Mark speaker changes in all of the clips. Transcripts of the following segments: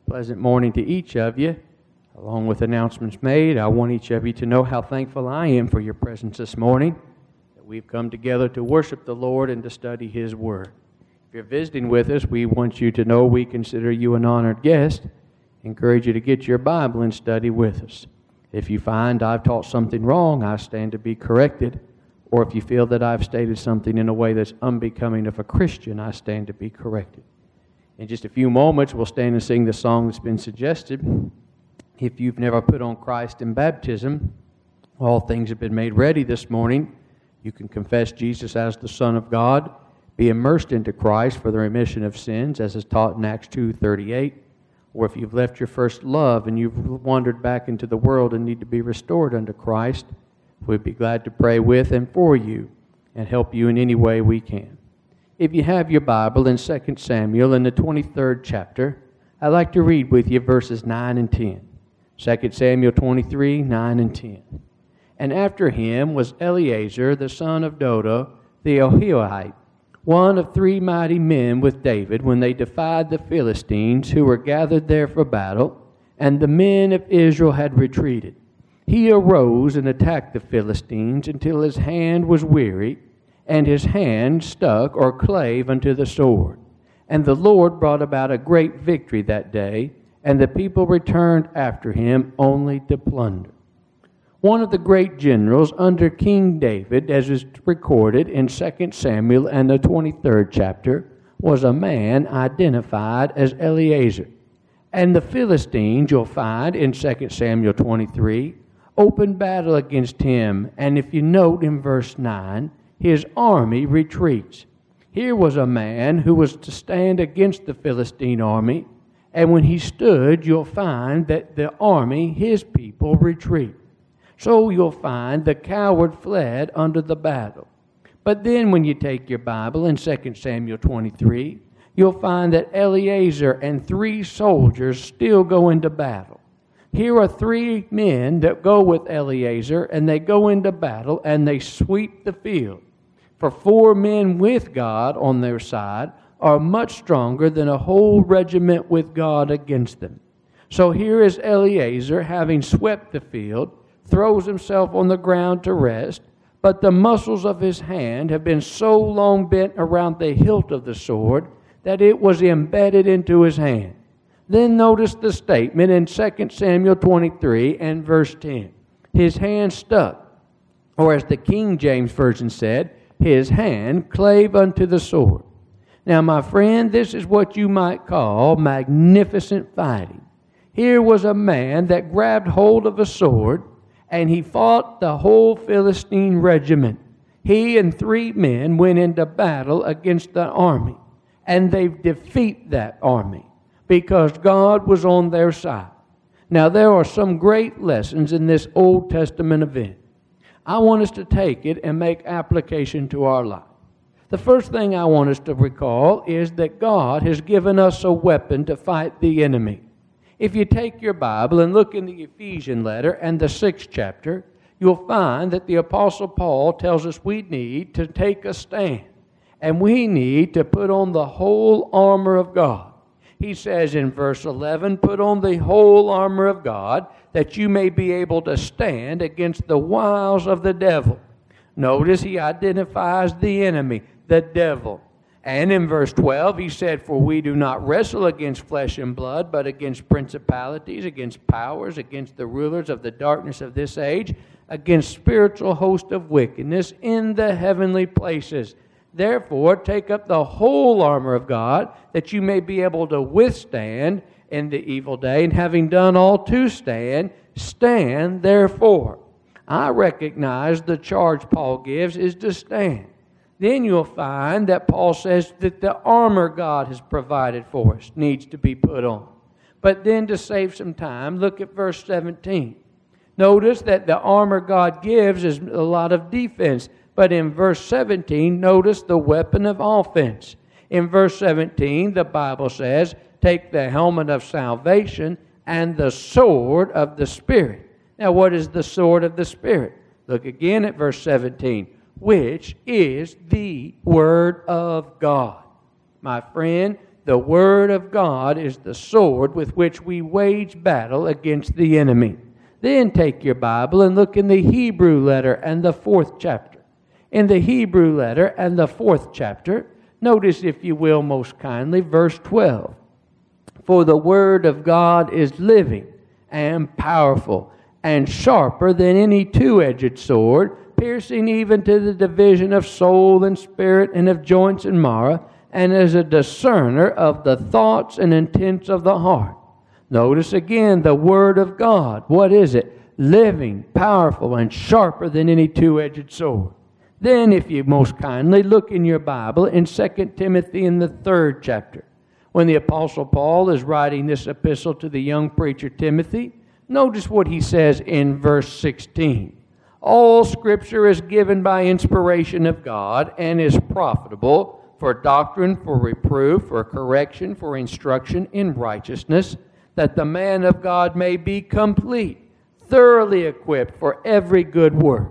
Speaker 1: Pleasant morning to each of you. Along with announcements made, I want each of you to know how thankful I am for your presence this morning, that we've come together to worship the Lord and to study His Word. If you're visiting with us, we want you to know we consider you an honored guest. Encourage you to get your Bible and study with us. If you find I've taught something wrong, I stand to be corrected. Or if you feel that I've stated something in a way that's unbecoming of a Christian, I stand to be corrected. In just a few moments, we'll stand and sing the song that's been suggested. If you've never put on Christ in baptism, all things have been made ready this morning. You can confess Jesus as the Son of God, be immersed into Christ for the remission of sins, as is taught in Acts 2:38. Or if you've left your first love and you've wandered back into the world and need to be restored unto Christ, we'd be glad to pray with and for you and help you in any way we can. If you have your Bible in 2 Samuel in the 23rd chapter, I'd like to read with you verses 9 and 10. 2 Samuel 23, 9 and 10. And after him was Eleazar the son of Dodo the Ahohite, one of 3 mighty men with David when they defied the Philistines who were gathered there for battle, and the men of Israel had retreated. He arose and attacked the Philistines until his hand was weary, and his hand stuck or clave unto the sword. And the Lord brought about a great victory that day, and the people returned after him only to plunder. One of the great generals under King David, as is recorded in 2 Samuel and the 23rd chapter, was a man identified as Eleazar. And the Philistines, you'll find in 2 Samuel 23, opened battle against him. And if you note in verse 9, his army retreats. Here was a man who was to stand against the Philistine army, and when he stood, you'll find that the army, his people, retreat. So you'll find the coward fled under the battle. But then when you take your Bible in 2 Samuel 23, you'll find that Eleazar and 3 soldiers still go into battle. Here are 3 men that go with Eleazar, and they go into battle, and they sweep the field. For 4 men with God on their side are much stronger than a whole regiment with God against them. So here is Eleazar, having swept the field, throws himself on the ground to rest, but the muscles of his hand have been so long bent around the hilt of the sword that it was embedded into his hand. Then notice the statement in 2 Samuel 23 and verse 10. His hand stuck, or as the King James Version said, his hand clave unto the sword. Now, my friend, this is what you might call magnificent fighting. Here was a man that grabbed hold of a sword, and he fought the whole Philistine regiment. He and 3 men went into battle against the army, and they defeat that army because God was on their side. Now, there are some great lessons in this Old Testament event. I want us to take it and make application to our life. The first thing I want us to recall is that God has given us a weapon to fight the enemy. If you take your Bible and look in the Ephesian letter and the 6th chapter, you'll find that the Apostle Paul tells us we need to take a stand, and we need to put on the whole armor of God. He says in verse 11, put on the whole armor of God, that you may be able to stand against the wiles of the devil. Notice he identifies the enemy, the devil. And in verse 12, he said, for we do not wrestle against flesh and blood, but against principalities, against powers, against the rulers of the darkness of this age, against spiritual hosts of wickedness in the heavenly places. Therefore, take up the whole armor of God, that you may be able to withstand in the evil day, and having done all to stand, stand therefore. I recognize the charge Paul gives is to stand. Then you'll find that Paul says that the armor God has provided for us needs to be put on. But then to save some time, look at verse 17. Notice that the armor God gives is a lot of defense. But in verse 17, notice the weapon of offense. In verse 17, the Bible says, take the helmet of salvation and the sword of the Spirit. Now, what is the sword of the Spirit? Look again at verse 17, which is the Word of God. My friend, The Word of God is the sword with which we wage battle against the enemy. Then take your Bible and look in the Hebrew letter and the 4th chapter. In the Hebrew letter and the 4th chapter, notice, if you will, most kindly, verse 12. For the Word of God is living and powerful and sharper than any two-edged sword, piercing even to the division of soul and spirit and of joints and marrow, and is a discerner of the thoughts and intents of the heart. Notice again the Word of God. What is it? Living, powerful, and sharper than any two-edged sword. Then, if you most kindly look in your Bible in 2 Timothy in the 3rd chapter, when the Apostle Paul is writing this epistle to the young preacher Timothy, notice what he says in verse 16. All Scripture is given by inspiration of God and is profitable for doctrine, for reproof, for correction, for instruction in righteousness, that the man of God may be complete, thoroughly equipped for every good work.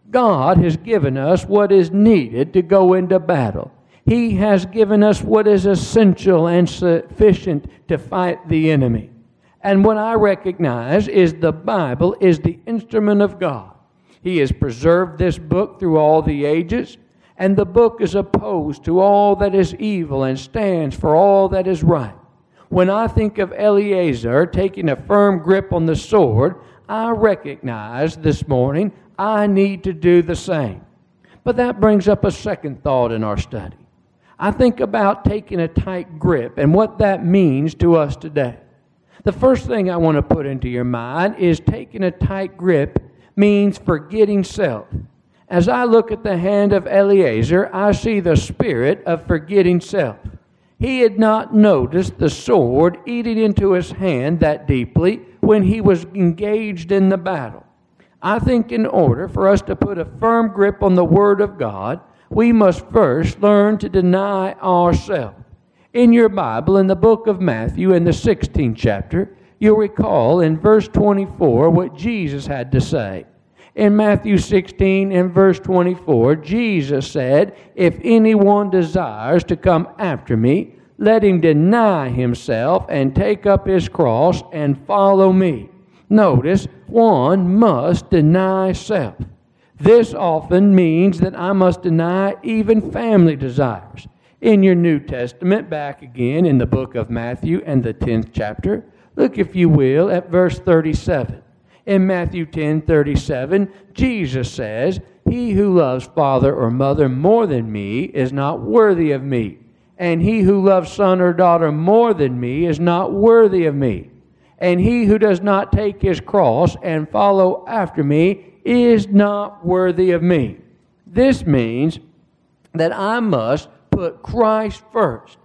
Speaker 1: God has given us what is needed to go into battle. He has given us what is essential and sufficient to fight the enemy. And what I recognize is the Bible is the instrument of God. He has preserved this book through all the ages, and the book is opposed to all that is evil and stands for all that is right. When I think of Eliezer taking a firm grip on the sword, I recognize this morning I need to do the same. But that brings up a second thought in our study. I think about taking a tight grip and what that means to us today. The first thing I want to put into your mind is taking a tight grip means forgetting self. As I look at the hand of Eliezer, I see the spirit of forgetting self. He had not noticed the sword eating into his hand that deeply when he was engaged in the battle. I think in order for us to put a firm grip on the Word of God, we must first learn to deny ourselves. In your Bible, in the book of Matthew, in the 16th chapter, you'll recall in verse 24 what Jesus had to say. In Matthew 16 and verse 24, Jesus said, "If anyone desires to come after me, let him deny himself and take up his cross and follow me." Notice, one must deny self. This often means that I must deny even family desires. In your New Testament, back again in the book of Matthew and the 10th chapter, look, if you will, at verse 37. In Matthew 10:37, Jesus says, "He who loves father or mother more than me is not worthy of me, and he who loves son or daughter more than me is not worthy of me. And he who does not take his cross and follow after me is not worthy of me." This means that I must put Christ first.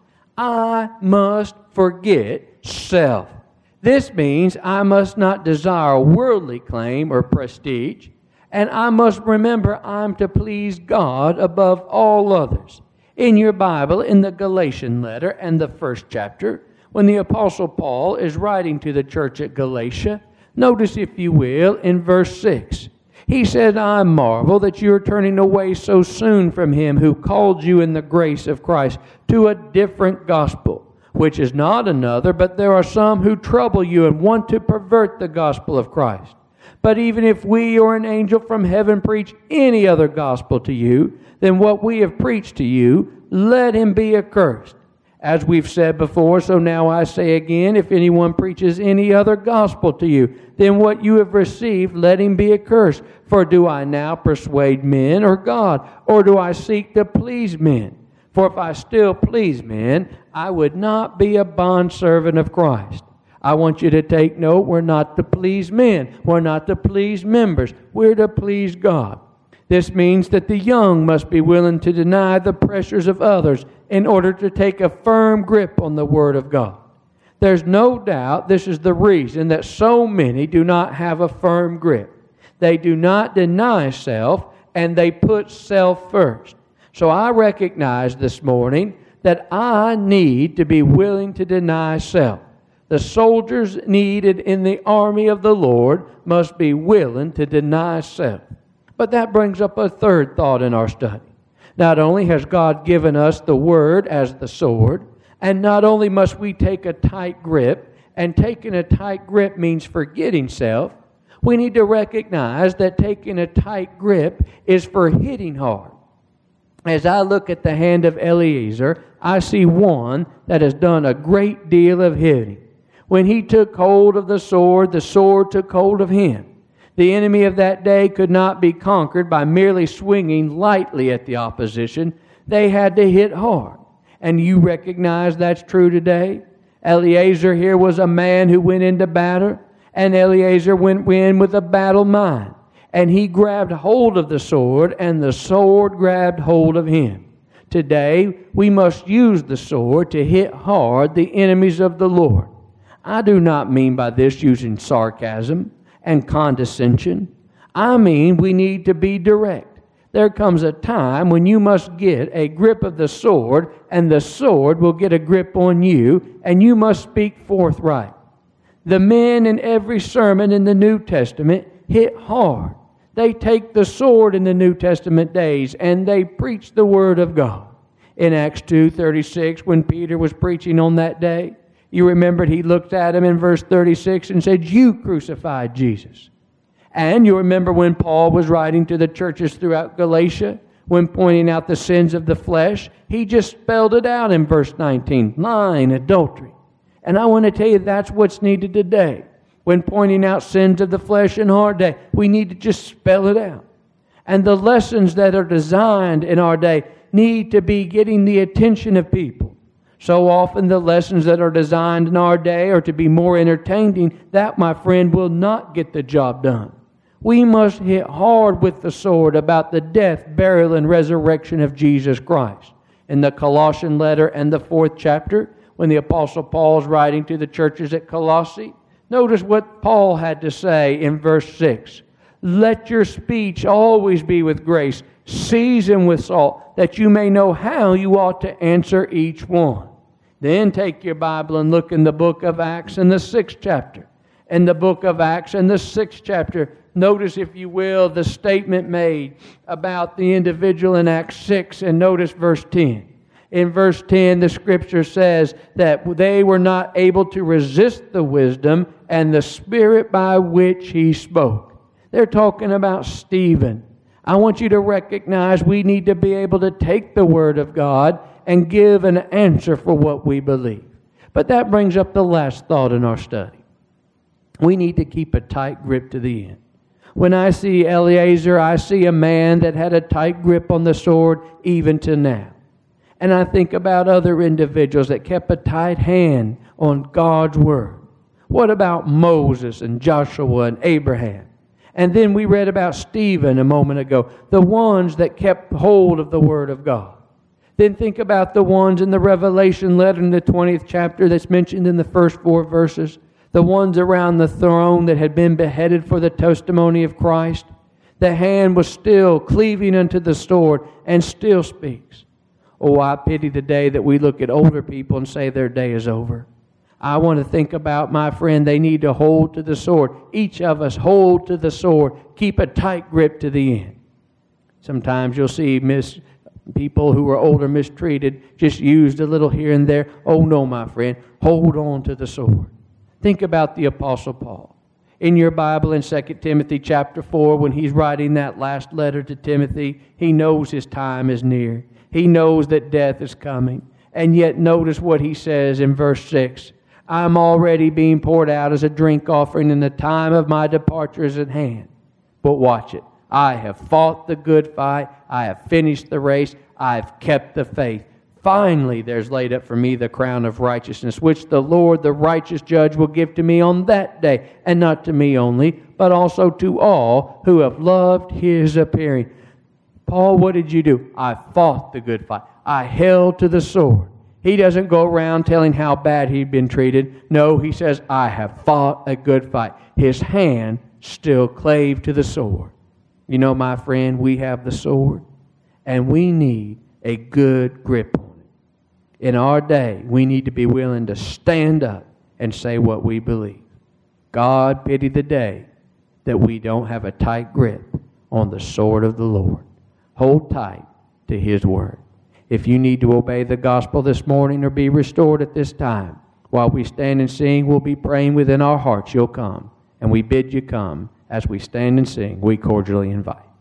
Speaker 1: I must forget self. This means I must not desire worldly claim or prestige, and I must remember I'm to please God above all others. In your Bible, in the Galatian letter and the 1st chapter, when the Apostle Paul is writing to the church at Galatia, notice, if you will, in verse 6. He said, "I marvel that you are turning away so soon from him who called you in the grace of Christ to a different gospel, which is not another, but there are some who trouble you and want to pervert the gospel of Christ. But even if we or an angel from heaven preach any other gospel to you than what we have preached to you, let him be accursed. As we've said before, so now I say again, if anyone preaches any other gospel to you than what you have received, let him be accursed. For do I now persuade men or God, or do I seek to please men? For if I still please men, I would not be a bondservant of Christ." I want you to take note, we're not to please men. We're not to please members. We're to please God. This means that the young must be willing to deny the pressures of others in order to take a firm grip on the Word of God. There's no doubt this is the reason that so many do not have a firm grip. They do not deny self, and they put self first. So I recognize this morning that I need to be willing to deny self. The soldiers needed in the army of the Lord must be willing to deny self. But that brings up a third thought in our study. Not only has God given us the Word as the sword, And not only must we take a tight grip, and taking a tight grip means forgetting self, we need to recognize that taking a tight grip is for hitting hard. As I look at the hand of Eliezer, I see one that has done a great deal of hitting. When he took hold of the sword took hold of him. The enemy of that day could not be conquered by merely swinging lightly at the opposition. They had to hit hard. And you recognize that's true today? Eliezer here was a man who went into battle, and Eliezer went in with a battle mind. And he grabbed hold of the sword, and the sword grabbed hold of him. Today, we must use the sword to hit hard the enemies of the Lord. I do not mean by this using sarcasm and condescension. I mean we need to be direct. There comes a time when you must get a grip of the sword, and the sword will get a grip on you, and you must speak forthright. The men in every sermon in the New Testament hit hard. They take the sword in the New Testament days and they preach the Word of God. In Acts 2:36, when Peter was preaching on that day, you remembered he looked at him in verse 36 and said, "You crucified Jesus." And you remember when Paul was writing to the churches throughout Galatia, when pointing out the sins of the flesh, he just spelled it out in verse 19, lying, adultery. And I want to tell you that's what's needed today. When pointing out sins of the flesh in our day, we need to just spell it out. And the lessons that are designed in our day need to be getting the attention of people. So often the lessons that are designed in our day are to be more entertaining. That, my friend, will not get the job done. We must hit hard with the sword about the death, burial, and resurrection of Jesus Christ. In the Colossian letter and the 4th chapter, when the Apostle Paul is writing to the churches at Colossae, notice what Paul had to say in verse 6. "Let your speech always be with grace, seasoned with salt, that you may know how you ought to answer each one." Then take your Bible and look in the book of Acts in the 6th chapter. In the book of Acts in the 6th chapter, notice, if you will, the statement made about the individual in Acts 6, and notice verse 10. In verse 10, the Scripture says that they were not able to resist the wisdom and the Spirit by which he spoke. They're talking about Stephen. I want you to recognize we need to be able to take the Word of God and give an answer for what we believe. But that brings up the last thought in our study. We need to keep a tight grip to the end. When I see Eliezer, I see a man that had a tight grip on the sword even to now. And I think about other individuals that kept a tight hand on God's Word. What about Moses and Joshua and Abraham? And then we read about Stephen a moment ago, the ones that kept hold of the Word of God. Then think about the ones in the Revelation letter in the 20th chapter that's mentioned in the first 4 verses. The ones around the throne that had been beheaded for the testimony of Christ. The hand was still cleaving unto the sword and still speaks. Oh, I pity the day that we look at older people and say their day is over. I want to think about, my friend, they need to hold to the sword. Each of us hold to the sword. Keep a tight grip to the end. Sometimes you'll see people who are older mistreated, just used a little here and there. Oh no, my friend, hold on to the sword. Think about the Apostle Paul. In your Bible in 2 Timothy chapter 4, when he's writing that last letter to Timothy, he knows his time is near. He knows that death is coming. And yet notice what he says in verse 6. "I'm already being poured out as a drink offering, and the time of my departure is at hand." But watch it. "I have fought the good fight. I have finished the race. I have kept the faith. Finally, there's laid up for me the crown of righteousness, which the Lord, the righteous judge, will give to me on that day, and not to me only, but also to all who have loved his appearing." Paul, what did you do? I fought the good fight. I held to the sword. He doesn't go around telling how bad he'd been treated. No, he says, I have fought a good fight. His hand still clave to the sword. You know, my friend, we have the sword, and we need a good grip on it. In our day, we need to be willing to stand up and say what we believe. God pity the day that we don't have a tight grip on the sword of the Lord. Hold tight to His Word. If you need to obey the gospel this morning or be restored at this time, while we stand and sing, we'll be praying within our hearts you'll come. And we bid you come. As we stand and sing, we cordially invite.